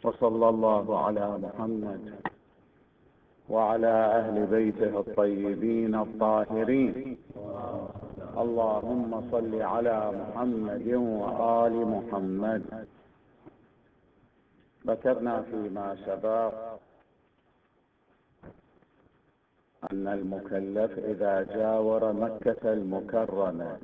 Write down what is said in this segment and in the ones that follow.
وصلى الله على محمد وعلى أهل بيته الطيبين الطاهرين. اللهم صل على محمد وآل محمد. ذكرنا فيما سبق أن المكلف إذا جاور مكة المكرمة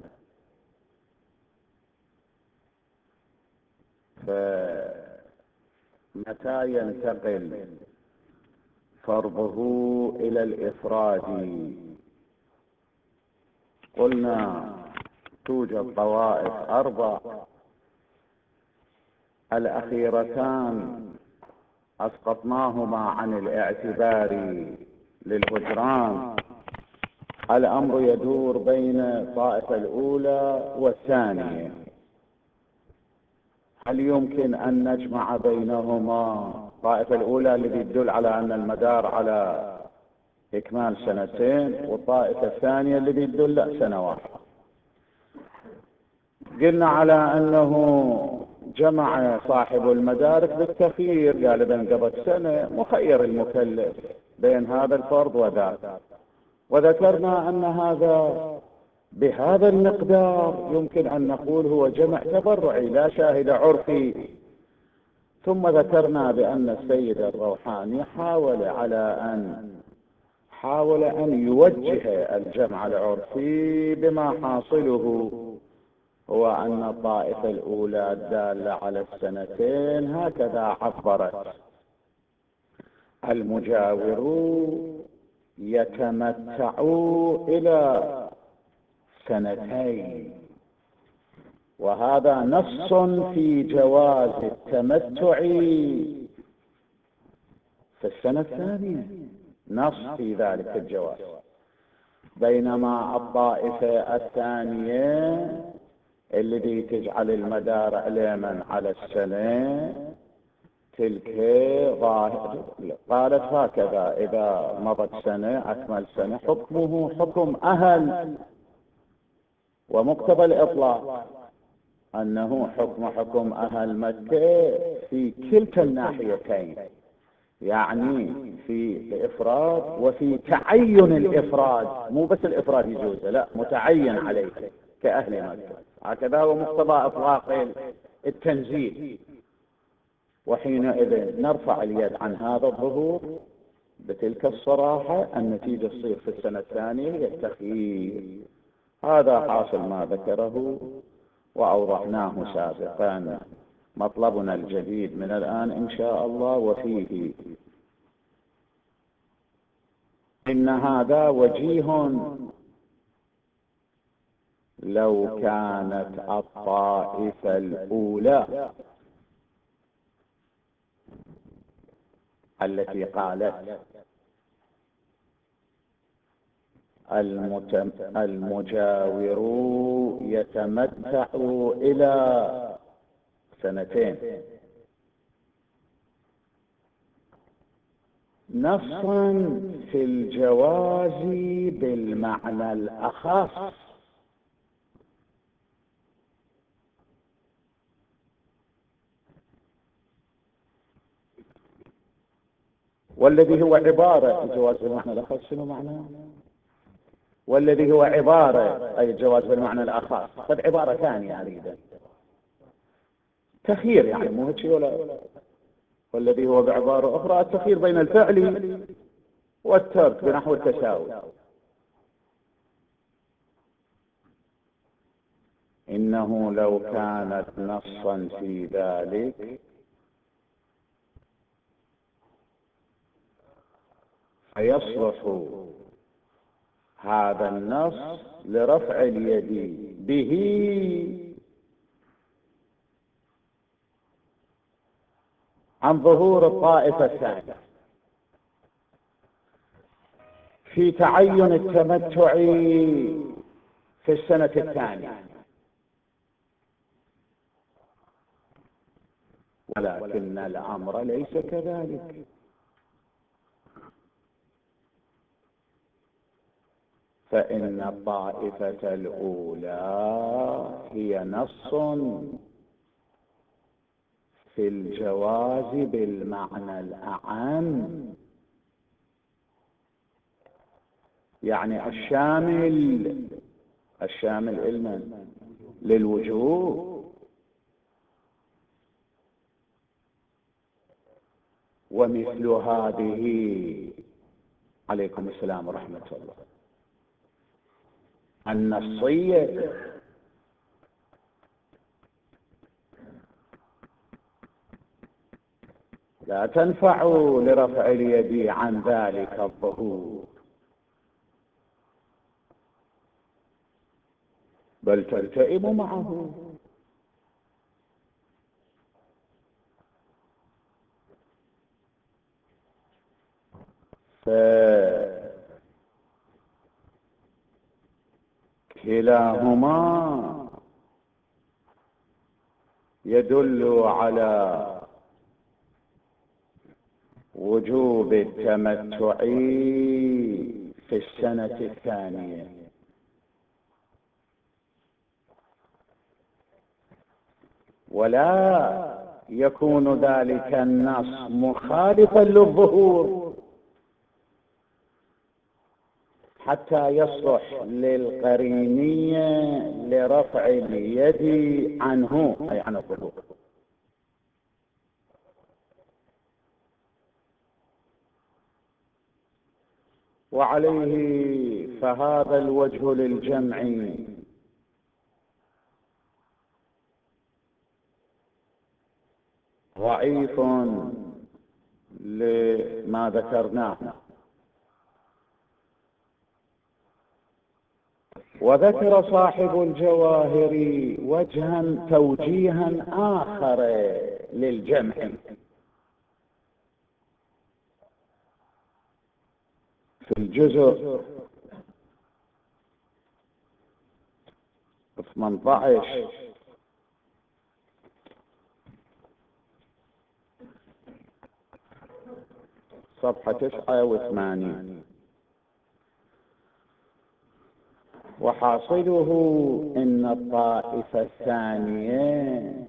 فمتى ينتقل فرضه إلى الإفراد؟ قلنا توجد طوائف أربع، الأخيرتان أسقطناهما عن الاعتبار للهجران. الأمر يدور بين الطائفة الأولى والثانية. هل يمكن أن نجمع بينهما؟ الطائفة الأولى التي تدل على أن المدار على إكمال سنتين، والطائفة الثانية التي تدل لا، سنة واحدة. قلنا على أنه جمع صاحب المدارك بالتخيير، غالبا قبل سنة مخير المكلف بين هذا الفرض وذاك، وذكرنا أن هذا بهذا المقدار يمكن أن نقول هو جمع تبرعي لا شاهد عرفي. ثم ذكرنا بأن السيد الروحاني حاول أن يوجه الجمع العرفي بما حاصله هو أن الطائفة الأولى الدالة على السنتين هكذا عبرت: المجاور يتمتع إلى سنتين. وهذا نص في جواز التمتع في السنة الثانية، نص في ذلك الجواز. بينما الطائفة الثانية التي تجعل المدار علما على السنة تلك قالت هكذا: إذا مضت سنة أكمل سنة حكمه حكم أهل، ومقتضى الإطلاق أنه حكم أهل مكة في كلتا الناحيتين، يعني في الإفراد وفي تعين الإفراد. مو بس الإفراد يجوز، لا، متعين عليه كأهل مكة. هكذا هو مقتضى إطلاق التنزيل. وحينئذ نرفع اليد عن هذا الظهور بتلك الصراحة. النتيجة تصير في السنة الثانية هي التخيير. هذا حاصل ما ذكره وأوضحناه سابقا. مطلبنا الجديد من الآن إن شاء الله وفيه إن هذا وجيه لو كانت الطائفة الأولى التي قالت المجاور يتمتع إلى سنتين نصا في الجواز بالمعنى الأخص، والذي هو عبارة الجواز بالمعنى الأخص. شنو معناه؟ والذي هو عبارة أي الجواز بالمعنى الأخص، قد عبارة ثانية أريد تخيير، يعني مو هيك ولا. والذي هو بعبارة أخرى التخيير بين الفعل والترك بنحو التساوي. إنه لو كانت نصا في ذلك فيصلح هذا النص لرفع اليد به عن ظهور الطائفة الثانية في تعين التمتع في السنة الثانية. ولكن الأمر ليس كذلك. فإن الطائفة الأولى هي نص في الجواز بالمعنى الأعم، يعني الشامل علما للوجوب. ومثل هذه، عليكم السلام ورحمة الله، النصية لا تنفع لرفع اليد عن ذلك الظهور، بل تلتئم معه. فكلاهما يدل على وجوب التمتع في السنة الثانية، ولا يكون ذلك النص مخالفا للظهور حتى يصلح للقرينية لرفع اليد عنه، أي عن الظهور. وعليه فهذا الوجه للجمع ضعيف لما ذكرناه. وذكر صاحب الجواهر وجها توجيها آخر للجمع، في الجزء 18 صفحة 89: وحاصله إن الطائفة الثانية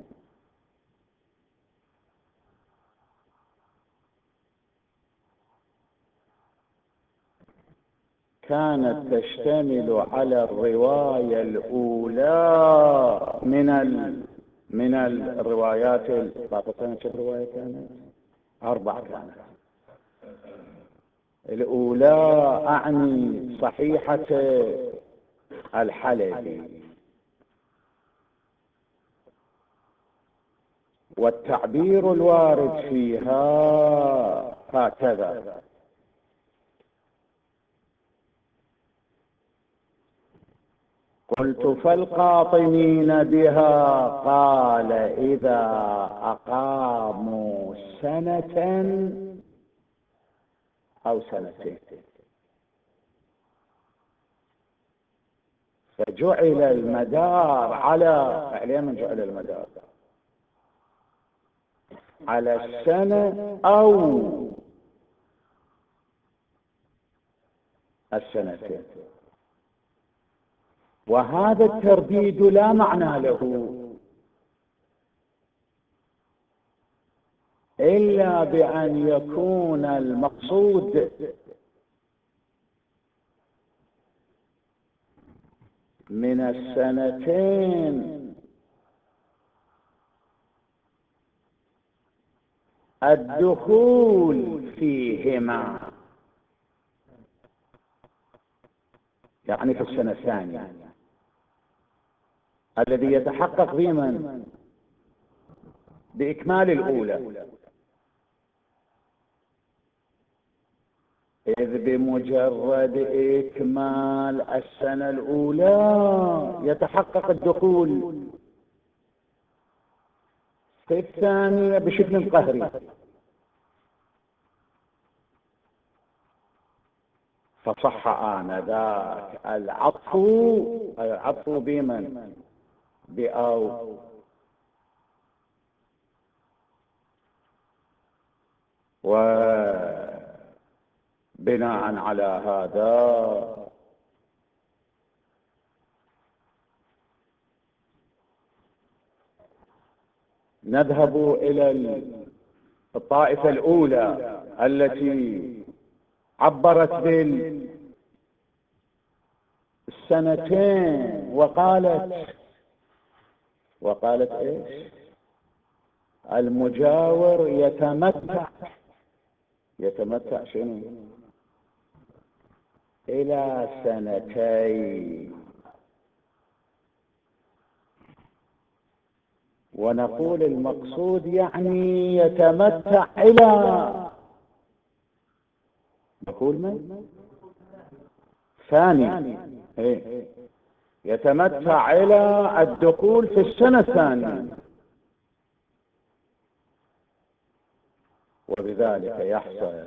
كانت تشتمل على الرواية الأولى من الروايات الطائفتين. كم رواية كانت؟ 4 كانت. الأولى أعني صحيحة الحلبي، والتعبير الوارد فيها هكذا: قلت فالقاطنين بها قال إذا أقاموا سنة أو سنتين. فجعل المدار على من جعل المدار على السنة أو السنتين، وهذا الترديد لا معنى له إلا بأن يكون المقصود من السنتين الدخول فيهما، يعني في السنة الثانية الذي يتحقق بمن؟ بإكمال الأولى، إذ بمجرد إكمال السنة الأولى يتحقق الدخول في الثانية بشكل قهري. فصح آنذاك العطف بمن؟ بأو. وبناء على هذا نذهب إلى الطائفة الأولى التي عبرت بالسنتين وقالت إيش؟ المجاور يتمتع شنو؟ إلى سنتين. ونقول المقصود يعني يتمتع إلى، نقول من؟ ثاني، يتمتع إلى الدخول في السنة الثانية. وبذلك يحصل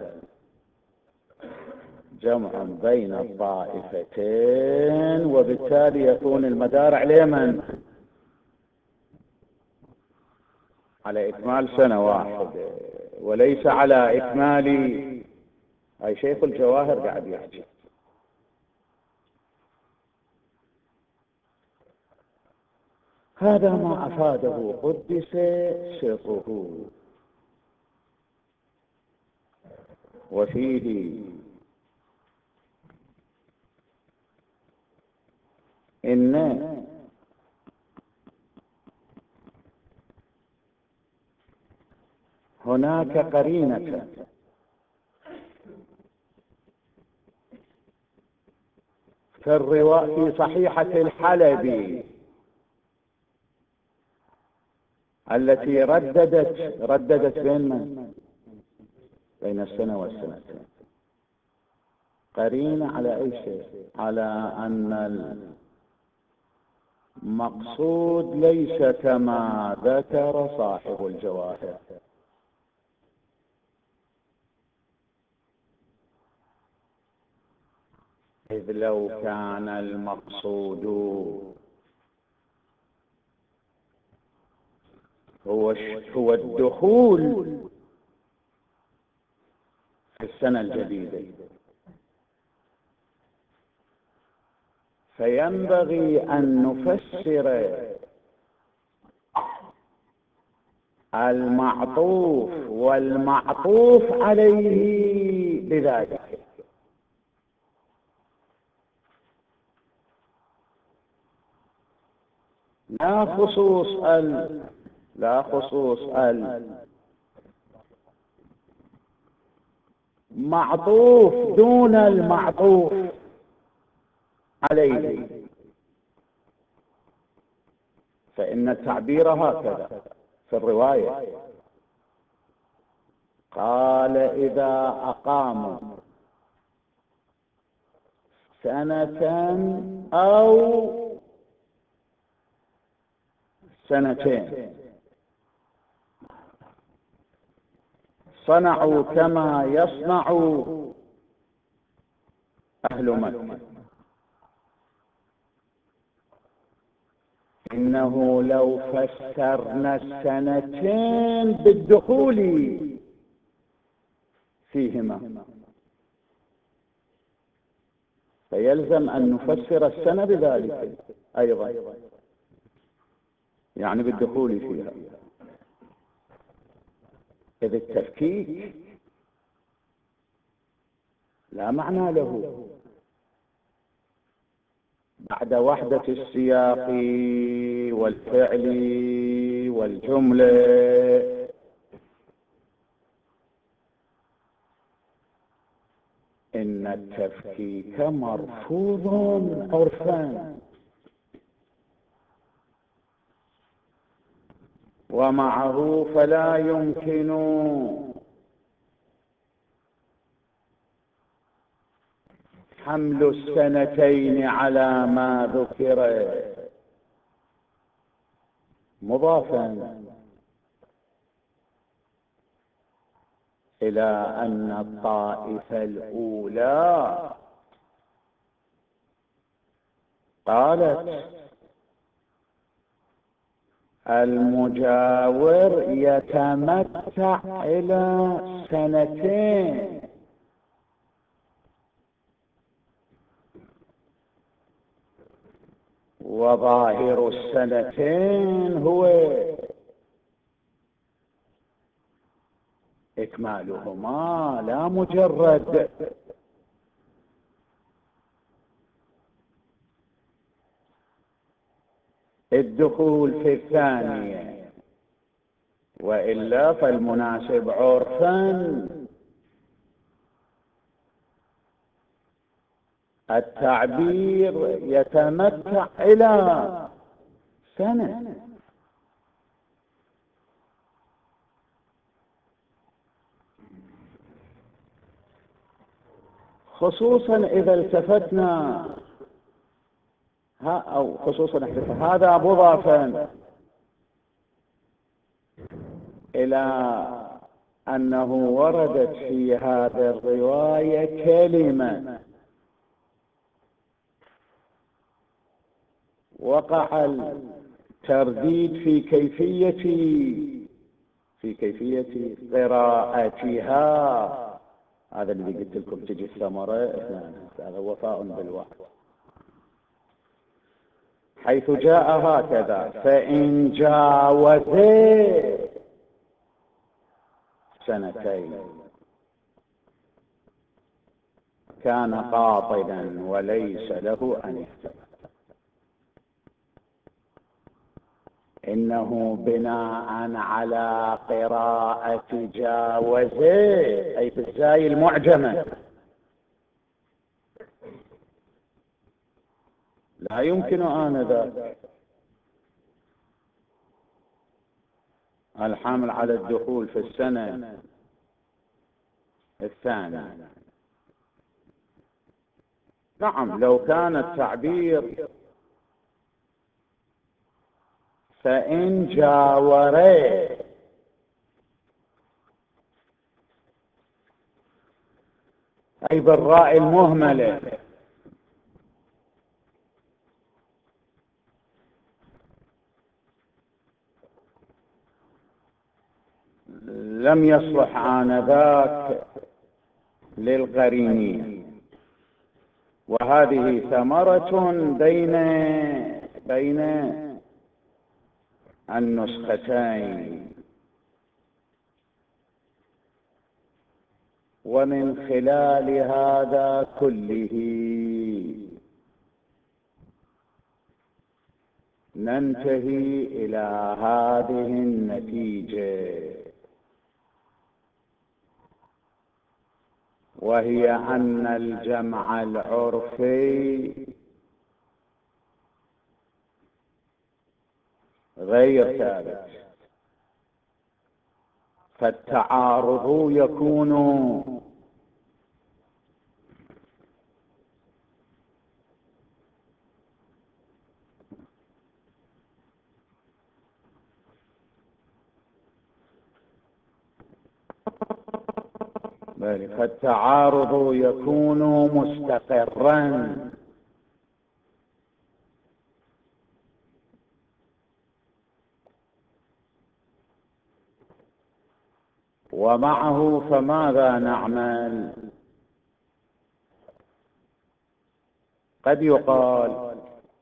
جمع بين الطائفتين، وبالتالي يكون المدار على من؟ على إكمال سنة واحدة، وليس على إكمال. أي شيخ الجواهر قاعد يحكي. هذا ما أفاده قدس سره. وفيه إن هناك قرينة في صحيحة الحلبي التي رددت بين السنة والسنتين. قرينة على أي شيء؟ على أن المقصود ليس كما ذكر صاحب الجواهر. إذ لو كان المقصود هو الدخول في السنة الجديدة، فينبغي أن نفسر المعطوف والمعطوف عليه بذلك، لا خصوص المعطوف دون المعطوف عليه. فإن التعبير هكذا في الرواية، قال إذا أقاموا سنة أو سنتين صنعوا كما يصنع أهل مكة. إنه لو فسرنا السنتين بالدخول فيهما فيلزم أن نفسر السنة بذلك أيضا، يعني بالدخول فيها. إذ التفكيك لا معنى له بعد وحدة السياق والفعل والجملة. إن التفكيك مرفوض عرفا، ومعه فلا يمكن حمل السنتين على ما ذكر مضافا إلى أن الطائفة الأولى قالت المجاور يتمتع إلى سنتين، وظاهر السنتين هو إكمالهما لا مجرد الدخول في الثانية، وإلا فالمناسب عرفا التعبير يتمتع إلى سنة، خصوصا إذا التفتنا أو خصوصا هذا مضافا إلى أنه وردت في هذه الرواية كلمة وقع الترديد في كيفية قراءتها. هذا اللي قلت لكم تجي الثمرة، هذا وفاء بالوعد، حيث جاء هكذا: فإن جاوزا سنتين كان قاطنا وليس له أن يحتمل. إنه بناء على قراءة جاوزا أي بالزاي المعجمة، لا يمكن آنذاك الحمل على الدخول في السنة الثانية. نعم، لو كان التعبير فإن جاورا أي بالراء المهملة لم يصلح آنذاك للقرينين. وهذه ثمرة بين النسختين، ومن خلال هذا كله ننتهي إلى هذه النتيجة، وهي أن الجمع العرفي غير ثابت، فالتعارض يكون مستقرا، ومعه فماذا نعمل؟ قد يقال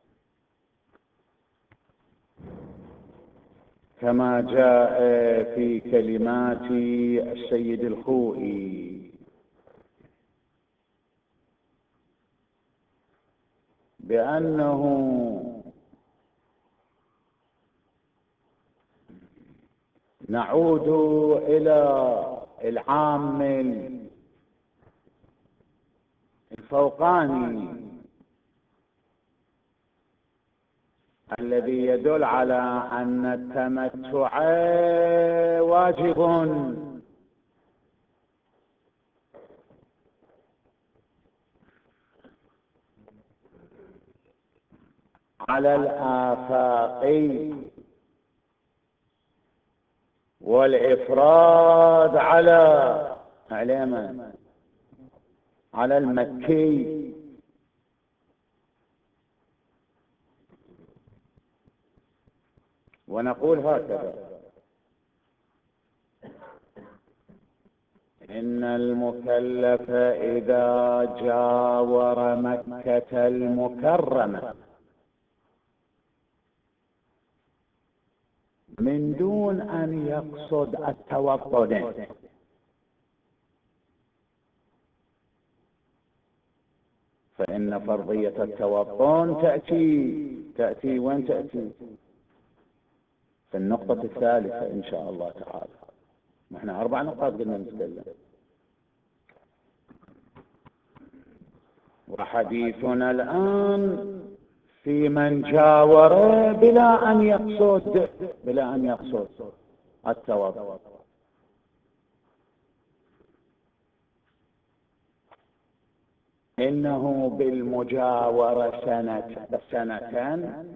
كما جاء في كلمات السيد الخوئي بأنه نعود إلى العامل الفوقاني الذي يدل على أن التمتع واجب على الآفاقي، والإفراد على المكي. ونقول هكذا: إن المكلف إذا جاور مكة المكرمة من دون أن يقصد التوطن، فإن فرضية التوطن تأتي وين تأتي؟ في النقطة الثالثة إن شاء الله تعالى. نحن 4 نقاط قلنا نتكلم. وحديثنا الآن في من جاور بلا أن يقصد التوطن. إنه بالمجاورة سنة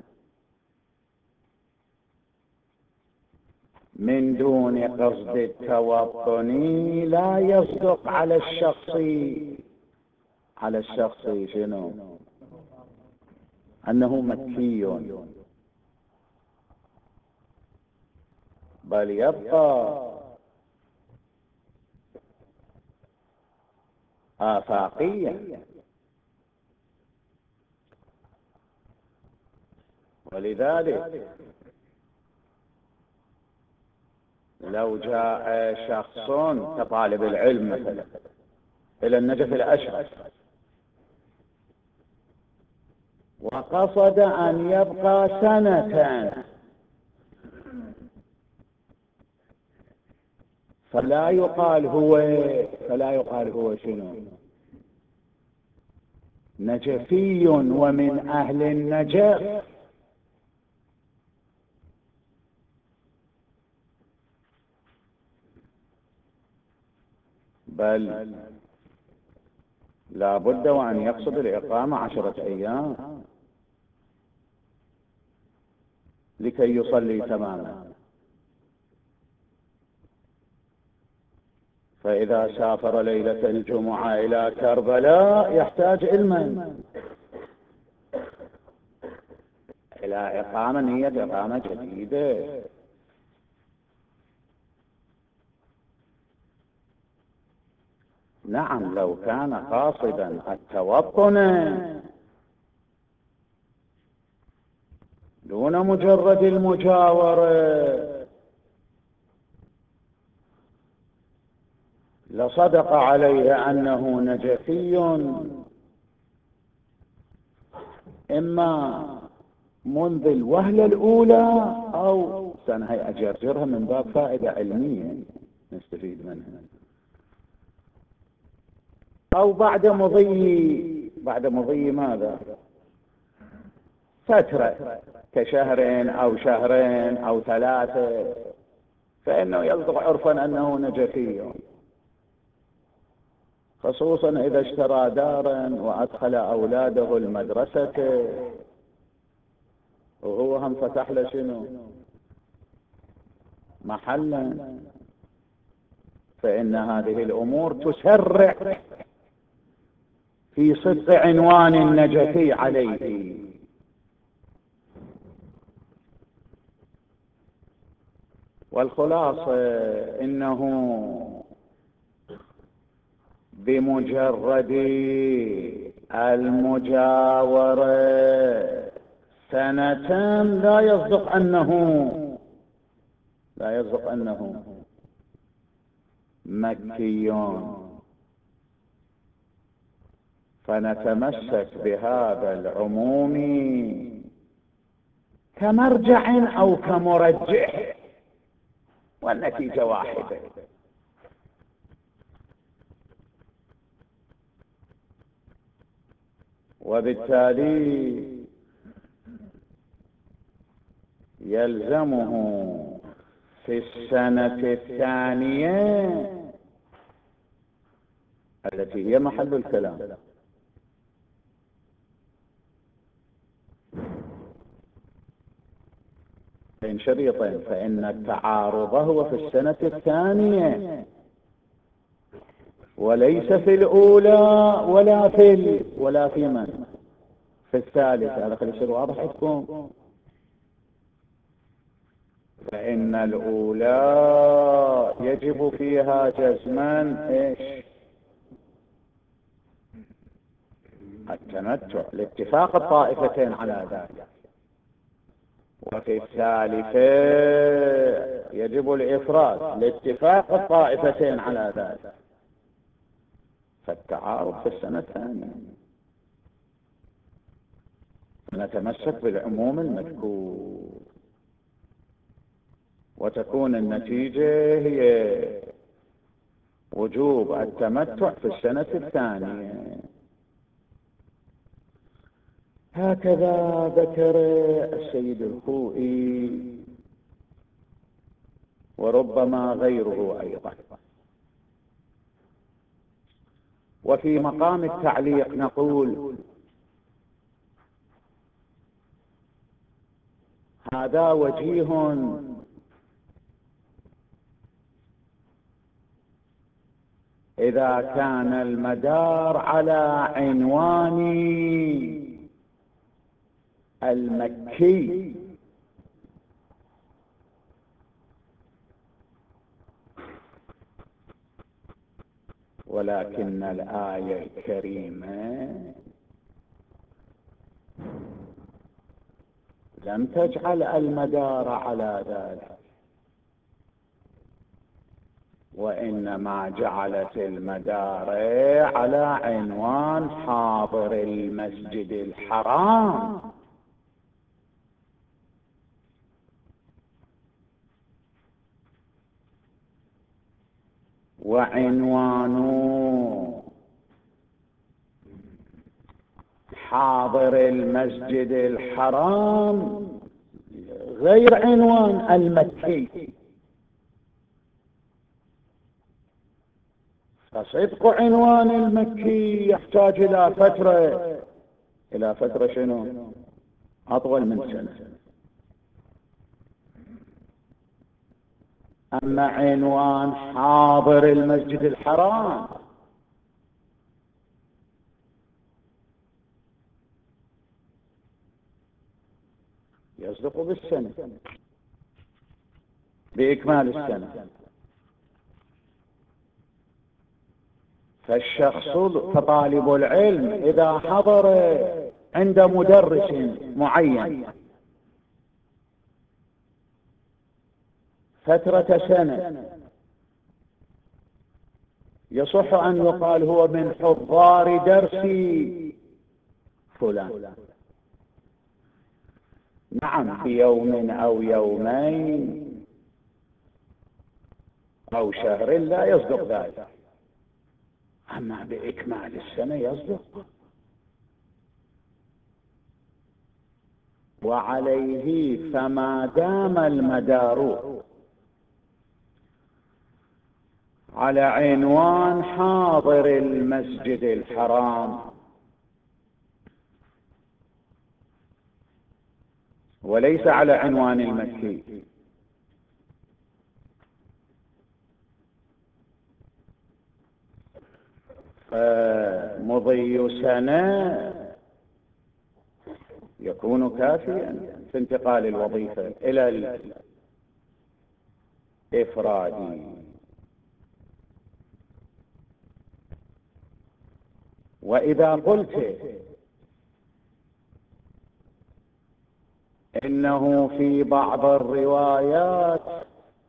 من دون قصد التوطن لا يصدق على الشخص شنو؟ أنه مكي، بل يبقى آفاقيا. ولذلك لو جاء شخص كطالب العلم مثلا إلى النجف الأشرف وقصد أن يبقى سنة، فلا يقال هو شنو؟ نجفي ومن أهل النجف، بل لا بد وأن يقصد الإقامة 10 أيام لكي يصلي تماما. فإذا سافر ليلة الجمعة إلى كربلاء يحتاج إلى نية إقامة جديدة. نعم، لو كان قاصدا التوطن دون مجرد المجاورة لصدق عليه أنه نجفي، إما منذ الوهلة الأولى أو سنهي أجرجرها من باب فائدة علمية نستفيد منها، أو بعد مضي ماذا؟ فترة كشهرين أو شهرين أو 3، فإنه يصدق عرفا أنه نجفي، خصوصا إذا اشترى دارا وأدخل أولاده المدرسة وهو هم فتح له شنو؟ محلا. فإن هذه الأمور تسرع في صدق عنوان النجفي عليه. والخلاصة إنه بمجرد المجاورة سنة لا يصدق أنه مكي، فنتمسك بهذا العموم كمرجع أو كمرجح، والنتيجة واحدة. وبالتالي يلزمه في السنة الثانية التي هي محل الكلام بين شريطين، فإن التعارض هو في السنة الثانية وليس في الأولى ولا في من في الثالثة. هذا خلي يصير واضح لكم. فإن الأولى يجب فيها جزما إيش؟ التمتع لاتفاق الطائفتين على ذلك، وفي الثالثة يجب الإفراد لاتفاق الطائفتين على ذلك. فالتعارض في السنة الثانية. نتمسك بالعموم المذكور، وتكون النتيجة هي وجوب التمتع في السنة الثانية. هكذا ذكر السيد الخوئي وربما غيره أيضا. وفي مقام التعليق نقول هذا وجيه إذا كان المدار على عنوان المكي، ولكن الآية الكريمة لم تجعل المدار على ذلك، وإنما جعلت المدار على عنوان حاضر المسجد الحرام. وعنوان حاضر المسجد الحرام غير عنوان المكي، فصدق عنوان المكي يحتاج إلى فترة شنو؟ أطول من سنة. أما عنوان حاضر المسجد الحرام يصدق بالسنة، بإكمال السنة. فطالب العلم إذا حضر عند مدرس معين فترة سنة يصح أن يقال هو من حضار درس فلان. نعم، بيوم أو يومين أو شهر لا يصدق ذلك، أما بإكمال السنة يصدق. وعليه فما دام المدار على عنوان حاضر المسجد الحرام وليس على عنوان المكي، فمضي سنة يكون كافيا في انتقال الوظيفة إلى الإفراد. وإذا قلت إنه في بعض الروايات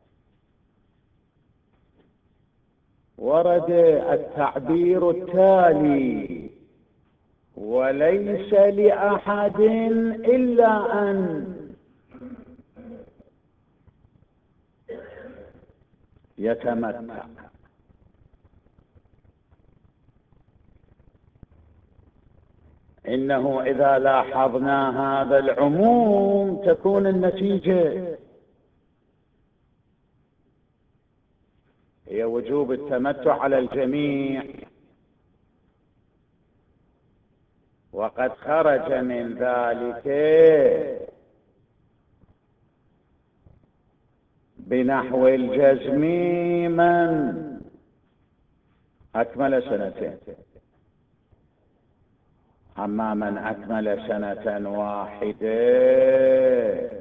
ورد التعبير التالي: وليس لأحد إلا أن يتمتع، إنه إذا لاحظنا هذا العموم تكون النتيجة هي وجوب التمتع على الجميع، وقد خرج من ذلك بنحو الجزم من أكمل سنتين. أما من أكمل سنة واحدة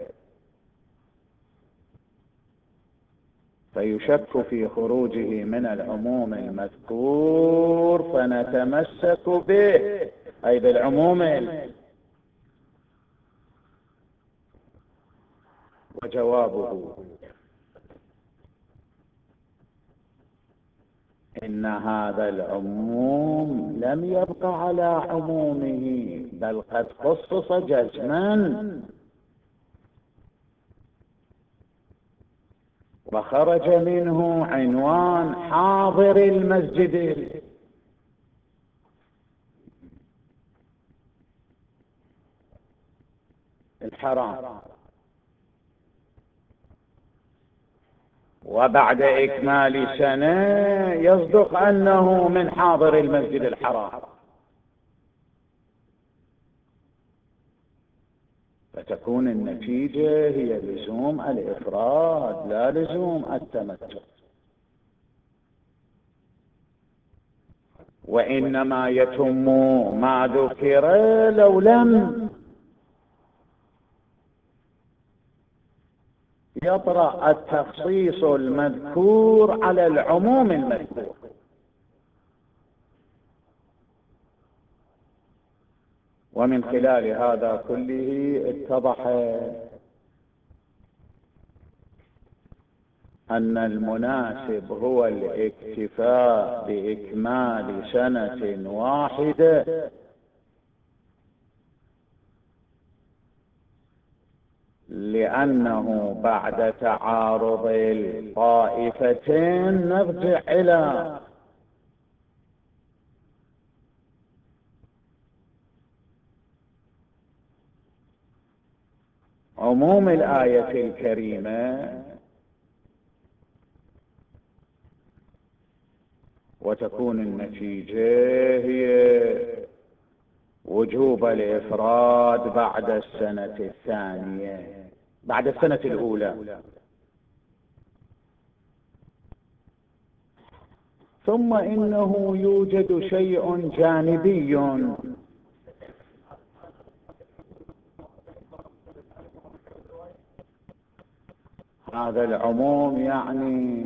فيشك في خروجه من العموم المذكور، فنتمسك به أي بالعموم. وجوابه إن هذا العموم لم يبق على عمومه، بل قد خصص جزما وخرج منه عنوان حاضر المسجد الحرام، وبعد إكمال سنة يصدق أنه من حاضر المسجد الحرام، فتكون النتيجة هي لزوم الإفراد لا لزوم التمتع، وإنما يتم ما ذكر لو لم يطرأ التخصيص المذكور على العموم المذكور. ومن خلال هذا كله اتضح أن المناسب هو الاكتفاء بإكمال سنة واحدة، لأنه بعد تعارض الطائفتين نرجع إلى عموم الآية الكريمة، وتكون النتيجة هي وجوب الإفراد بعد السنة الثانية، بعد السنة الأولى. ثم إنه يوجد شيء جانبي، هذا العموم يعني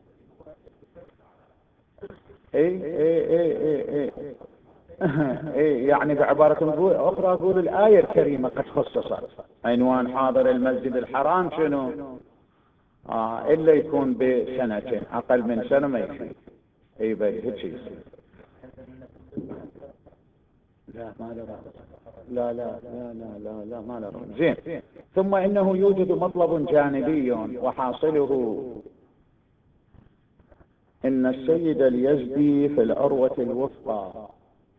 يعني بعبارة أخرى أقول الآية الكريمة قد خصصت عنوان حاضر المسجد الحرام شنو؟ إلا يكون بسنة، أقل من سنة ما يكفي. هيك شيء. لا ما له، لا لا لا لا لا لا ما له. زين. ثم إنه يوجد مطلب جانبي، وحاصله إن السيد اليزدي في العروة الوثقى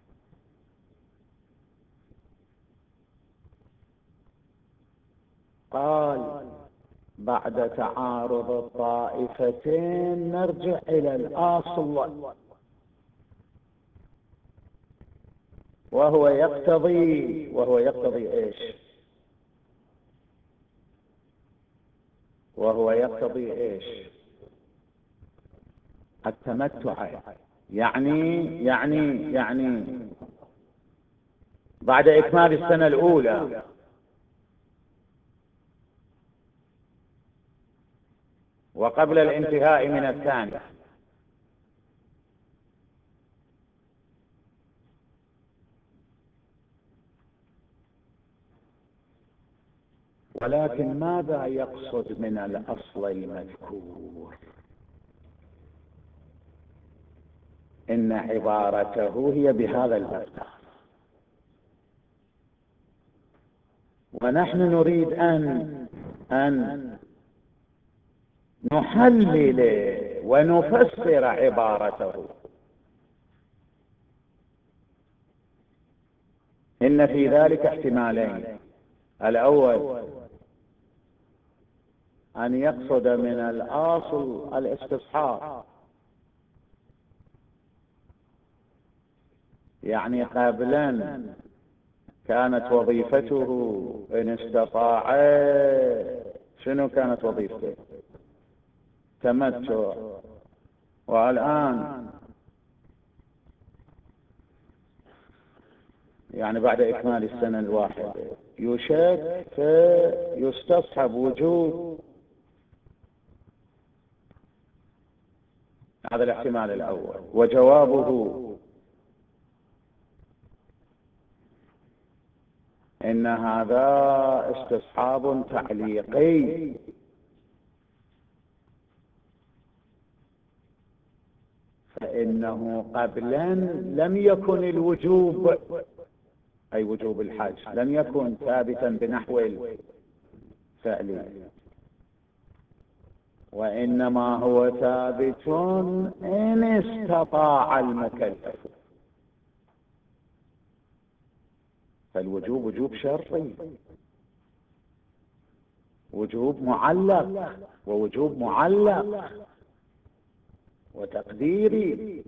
قال بعد تعارض الطائفتين نرجع إلى الأصل، وهو يقتضي إيش؟ وهو يقتضي إيش؟ التمتع. يعني بعد إكمال السنة الأولى وقبل الانتهاء من الثانية. ولكن ماذا يقصد من الأصل المذكور؟ إن عبارته هي بهذا المبدأ، ونحن نريد أن نحلل ونفسر عبارته. إن في ذلك احتمالين: الأول أن يقصد من الأصل الاستصحاب، يعني قبلا كانت وظيفته إن استطاع، شنو كانت وظيفته؟ تمتع. والآن يعني بعد إكمال السنة الواحدة يشك فيستصحب وجوب. هذا الاحتمال الأول. وجوابه إن هذا استصحاب تعليقي، فإنه قبلا لم يكن الوجوب، أي وجوب الحج، لم يكن ثابتا بنحو الفعل، وإنما هو ثابت إن استطاع المكلف. فالوجوب وجوب شرطي، وجوب معلق، ووجوب معلق وتقديري.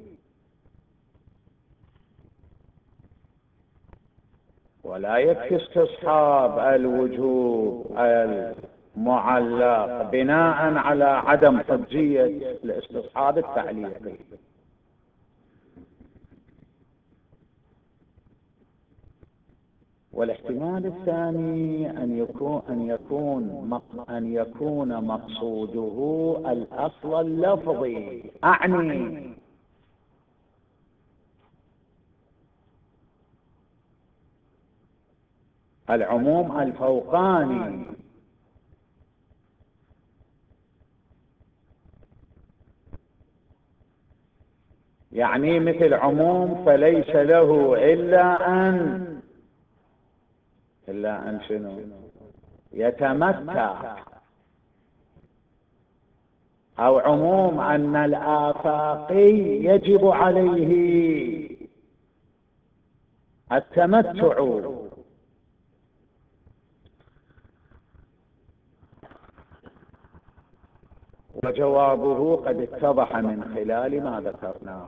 ولا يكفي استصحاب الوجوب المعلق بناء على عدم حجية الاستصحاب التعليقي. والاحتمال الثاني أن يكون مقصوده الأصل اللفظي، أعني العموم الفوقاني، يعني مثل عموم فليس له إلا أن شنو يتمتع، أو عموم أن الآفاقي يجب عليه التمتع. وجوابه قد اتضح من خلال ما ذكرناه.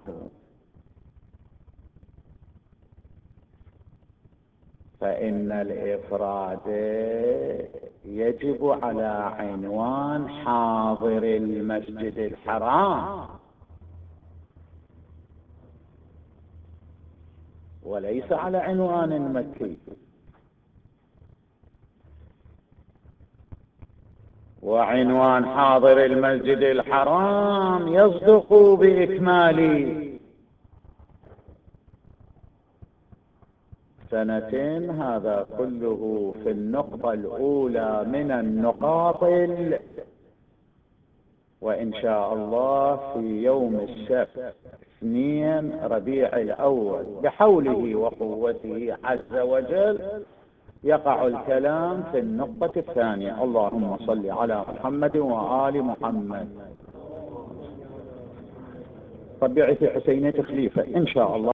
فإن الإفراد يجب على عنوان حاضر المسجد الحرام، وليس على عنوان مكي. وعنوان حاضر المسجد الحرام يصدق بإكمال سنة. هذا كله في النقطة الأولى من النقاط، وإن شاء الله في يوم السبت 2 ربيع الأول بحوله وقوته عز وجل يقع الكلام في النقطة الثانية. اللهم صل على محمد وآل محمد. طبيعة حسينية خليفة إن شاء الله.